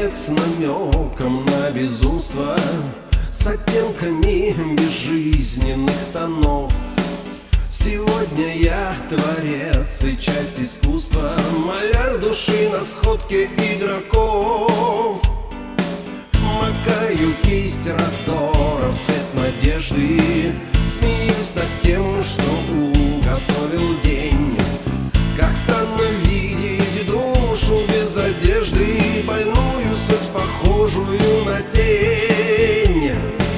цвет с намеком на безумство, с оттенками безжизненных тонов. Сегодня я творец и часть искусства, маляр души на сходке игроков. Макаю кисть раздора в цвет надежды, смеюсь над тем, что уготовил день. Как странно видеть душу без одежды, больную суть, похожую на тень.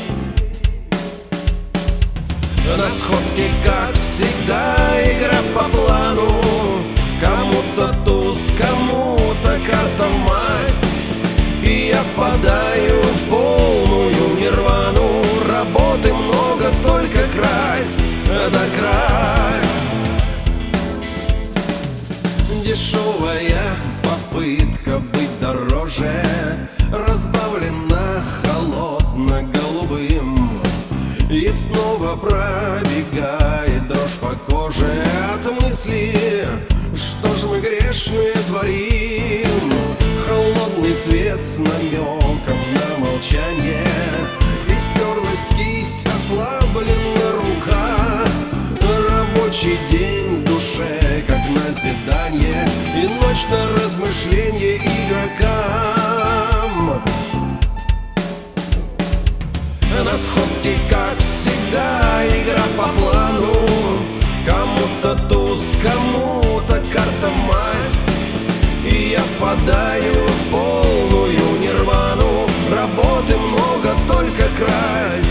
На сходке, как всегда, игра по плану. Кому-то туз, кому-то карта в масть. И я впадаю в полную нирвану. Работы много, только крась, да крась. Дешевая попытка быть дороже разбавлена холодно-голубым. И снова пробегает дрожь по коже от мысли, что ж мы грешные творим. Холодный цвет с намеком на молчание, истерлась кисть, ослаблена рука. Рабочий день в душе, как назидание, и ночь на размышление игрокам. На сходке, как всегда, игра по плану. Кому-то туз, кому-то карта в масть. И я впадаю в полную нирвану. Работы много, только крась,